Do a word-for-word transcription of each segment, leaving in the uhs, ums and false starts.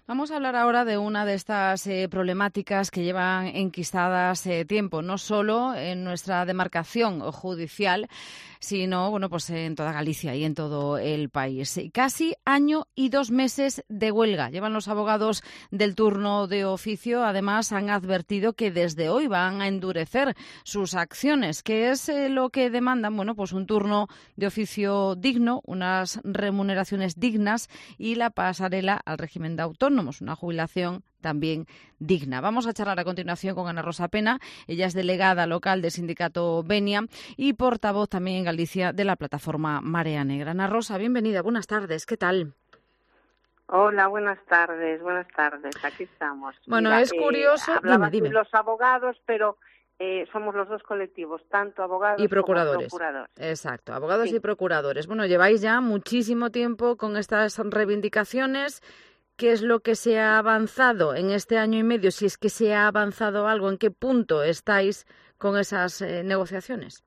Vamos a hablar ahora de una de estas eh, problemáticas que llevan enquistadas eh, tiempo, no solo en nuestra demarcación judicial, sino bueno, pues en toda Galicia y en todo el país. Casi año y dos meses de huelga llevan los abogados del turno de oficio. Además, han advertido que desde hoy van a endurecer sus acciones. ¿Qué es eh, lo que demandan? Bueno, pues un turno de oficio digno, unas remuneraciones dignas y la pasarela al régimen de autónomos, una jubilación también digna. Vamos a charlar a continuación con Ana Rosa Pena. Ella es delegada local del sindicato Venia y portavoz también en Galicia de la plataforma Marea Negra. Ana Rosa, bienvenida. Buenas tardes. ¿Qué tal? Hola, buenas tardes. Buenas tardes. Aquí estamos. Bueno, Mira, es curioso. Eh, hablabas dime, dime. de los abogados, pero eh, somos los dos colectivos, tanto abogados y procuradores. como procuradores. Exacto, abogados Sí. y procuradores. Bueno, lleváis ya muchísimo tiempo con estas reivindicaciones. ¿Qué es lo que se ha avanzado en este año y medio? Si es que se ha avanzado algo, ¿en qué punto estáis con esas eh, negociaciones?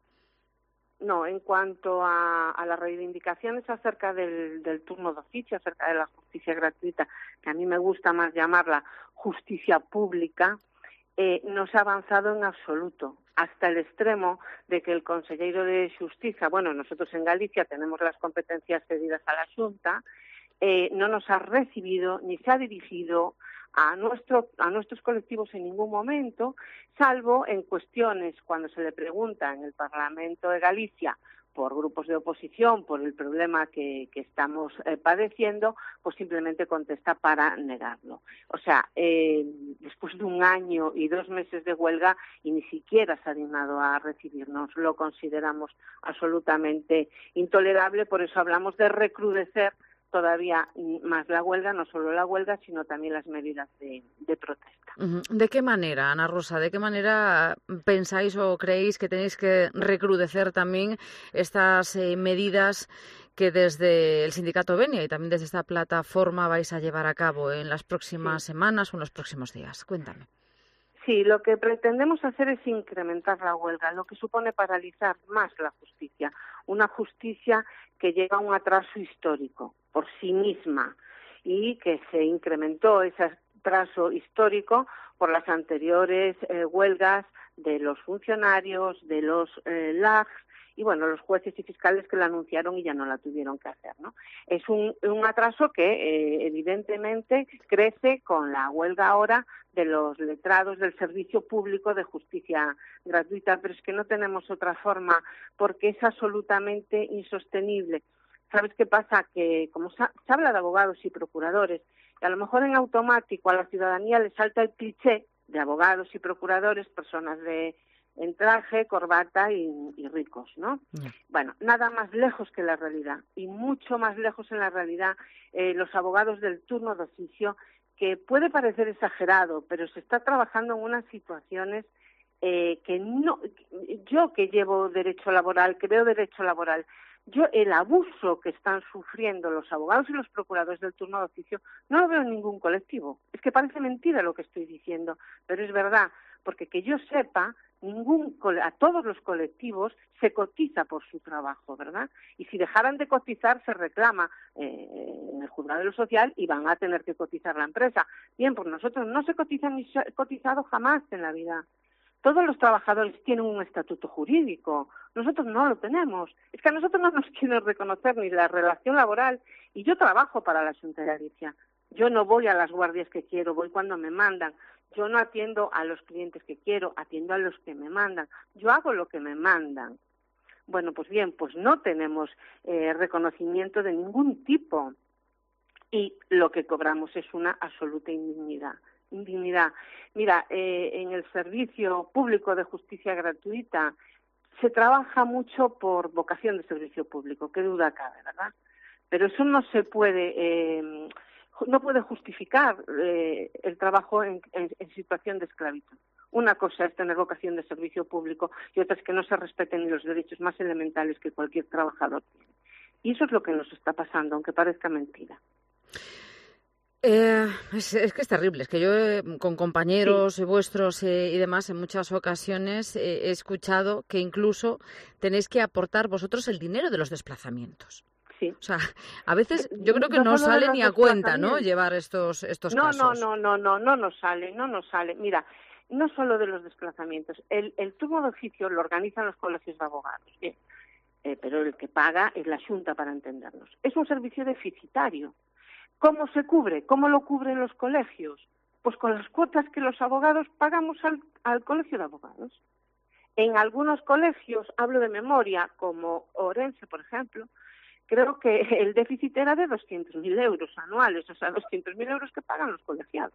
No, en cuanto a, a las reivindicaciones acerca del, del turno de oficio, acerca de la justicia gratuita, que a mí me gusta más llamarla justicia pública, eh, no se ha avanzado en absoluto, hasta el extremo de que el consejero de Xustiza, bueno, nosotros en Galicia tenemos las competencias cedidas a la Xunta, Eh, no nos ha recibido ni se ha dirigido a, nuestro, a nuestros colectivos en ningún momento, salvo en cuestiones cuando se le pregunta en el Parlamento de Galicia por grupos de oposición, por el problema que, que estamos eh, padeciendo, pues simplemente contesta para negarlo. O sea, eh, después de un año y dos meses de huelga y ni siquiera se ha dignado a recibirnos, lo consideramos absolutamente intolerable, por eso hablamos de recrudecer todavía más la huelga, no solo la huelga, sino también las medidas de, de protesta. ¿De qué manera, Ana Rosa, de qué manera pensáis o creéis que tenéis que recrudecer también estas eh, medidas que desde el sindicato Venia y también desde esta plataforma vais a llevar a cabo en las próximas sí. semanas o en los próximos días? Cuéntame. Sí, lo que pretendemos hacer es incrementar la huelga, lo que supone paralizar más la justicia, una justicia que llega a un atraso histórico por sí misma y que se incrementó ese atraso histórico por las anteriores eh, huelgas de los funcionarios, de los eh, L A Gs y, bueno, los jueces y fiscales que la anunciaron y ya no la tuvieron que hacer, ¿no? Es un, un atraso que, eh, evidentemente, crece con la huelga ahora de los letrados del Servicio Público de Justicia Gratuita, pero es que no tenemos otra forma porque es absolutamente insostenible. ¿Sabes qué pasa? Que como se habla de abogados y procuradores, y a lo mejor en automático a la ciudadanía le salta el cliché de abogados y procuradores, personas de en traje, corbata y, y ricos, ¿no? Yeah. Bueno, nada más lejos que la realidad, y mucho más lejos en la realidad eh, los abogados del turno de oficio, que puede parecer exagerado, pero se está trabajando en unas situaciones eh, que no, yo que llevo derecho laboral, que veo derecho laboral, yo el abuso que están sufriendo los abogados y los procuradores del turno de oficio no lo veo en ningún colectivo. Es que parece mentira lo que estoy diciendo, pero es verdad, porque que yo sepa, ningún a todos los colectivos se cotiza por su trabajo, ¿verdad? Y si dejaran de cotizar se reclama eh, en el juzgado de lo social y van a tener que cotizar la empresa. Bien, pues nosotros no se cotizan ni se ha cotizado jamás en la vida. Todos los trabajadores tienen un estatuto jurídico, nosotros no lo tenemos. Es que a nosotros no nos quieren reconocer ni la relación laboral, y yo trabajo para la Xunta de Galicia. Yo no voy a las guardias que quiero, voy cuando me mandan. Yo no atiendo a los clientes que quiero, atiendo a los que me mandan. Yo hago lo que me mandan. Bueno, pues bien, pues no tenemos eh, reconocimiento de ningún tipo, y lo que cobramos es una absoluta indignidad. Indignidad. Mira, eh, en el Servicio Público de Justicia Gratuita se trabaja mucho por vocación de servicio público, qué duda cabe, ¿verdad? Pero eso no se puede, eh, no puede justificar eh, el trabajo en, en, en situación de esclavitud. Una cosa es tener vocación de servicio público y otra es que no se respeten ni los derechos más elementales que cualquier trabajador tiene. Y eso es lo que nos está pasando, aunque parezca mentira. Eh, es, es que es terrible, es que yo eh, con compañeros sí. vuestros eh, y demás en muchas ocasiones eh, he escuchado que incluso tenéis que aportar vosotros el dinero de los desplazamientos. Sí. O sea, a veces yo creo que no, no sale ni a cuenta, ¿no?, llevar estos, estos no, casos. No, no, no, no, no nos sale, no nos sale. Mira, no solo de los desplazamientos. El, el turno de oficio lo organizan los colegios de abogados, bien, eh, pero el que paga es la Xunta, para entendernos. Es un servicio deficitario. ¿Cómo se cubre? ¿Cómo lo cubren los colegios? Pues con las cuotas que los abogados pagamos al, al colegio de abogados. En algunos colegios, hablo de memoria, como Orense, por ejemplo, creo que el déficit era de doscientos mil euros anuales, o sea, doscientos mil euros que pagan los colegiados.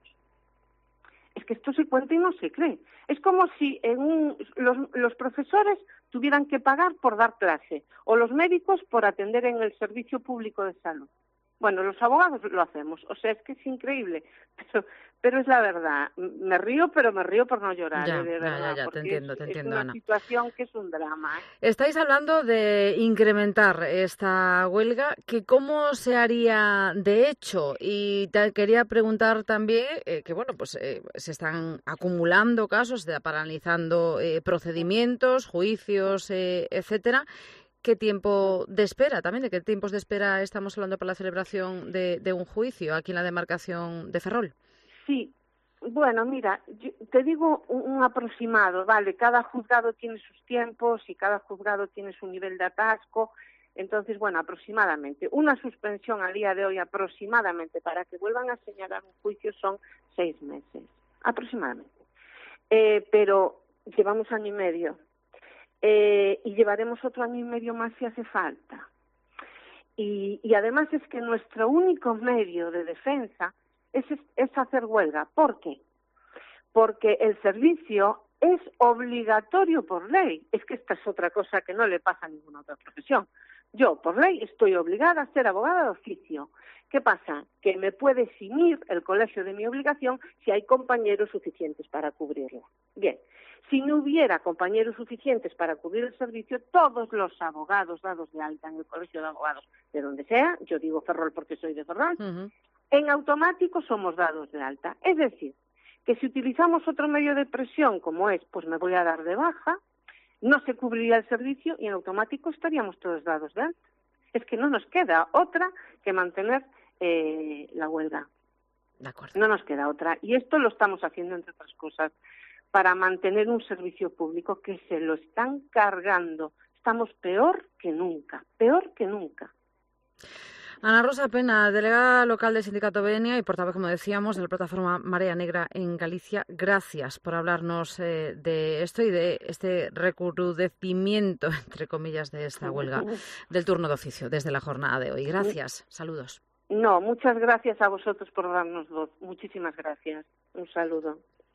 Es que esto se cuenta y no se cree. Es como si en un, los, los profesores tuvieran que pagar por dar clase, o los médicos por atender en el servicio público de salud. Bueno, los abogados lo hacemos, o sea, es que es increíble, pero, pero es la verdad. Me río, pero me río por no llorar, Ya, ¿eh? De verdad, ya, ya, ya, porque te entiendo, es, te es entiendo, una Ana. situación que es un drama, ¿eh? Estáis hablando de incrementar esta huelga, que cómo se haría de hecho, y te quería preguntar también eh, que bueno, pues eh, se están acumulando casos, se está paralizando eh, procedimientos, juicios, eh, etcétera. ¿Qué tiempo de espera también? ¿De qué tiempos de espera estamos hablando para la celebración de, de un juicio aquí en la demarcación de Ferrol? Sí, bueno, mira, yo te digo un, un aproximado, vale, cada juzgado tiene sus tiempos y cada juzgado tiene su nivel de atasco, entonces, bueno, aproximadamente. Una suspensión a día de hoy aproximadamente para que vuelvan a señalar un juicio son seis meses, aproximadamente. Eh, pero llevamos año y medio. Eh, y llevaremos otro año y medio más si hace falta. Y, y además es que nuestro único medio de defensa es, es hacer huelga. ¿Por qué? Porque el servicio es obligatorio por ley. Es que esta es otra cosa que no le pasa a ninguna otra profesión. Yo, por ley, estoy obligada a ser abogada de oficio. ¿Qué pasa? Que me puede eximir el colegio de mi obligación si hay compañeros suficientes para cubrirla. Bien. Si no hubiera compañeros suficientes para cubrir el servicio, todos los abogados dados de alta en el colegio de abogados, de donde sea, yo digo Ferrol porque soy de Ferrol, uh-huh. en automático somos dados de alta. Es decir, que si utilizamos otro medio de presión, como es, pues me voy a dar de baja, no se cubriría el servicio y en automático estaríamos todos dados de alta. Es que no nos queda otra que mantener eh, la huelga. De acuerdo. No nos queda otra. Y esto lo estamos haciendo, entre otras cosas, para mantener un servicio público que se lo están cargando. Estamos peor que nunca, peor que nunca. Ana Rosa Pena, delegada local del Sindicato Venia y portavoz, como decíamos, de la plataforma Marea Negra en Galicia, gracias por hablarnos eh, de esto y de este recrudecimiento, entre comillas, de esta huelga del turno de oficio desde la jornada de hoy. Gracias, saludos. No, muchas gracias a vosotros por darnos voz. Muchísimas gracias. Un saludo.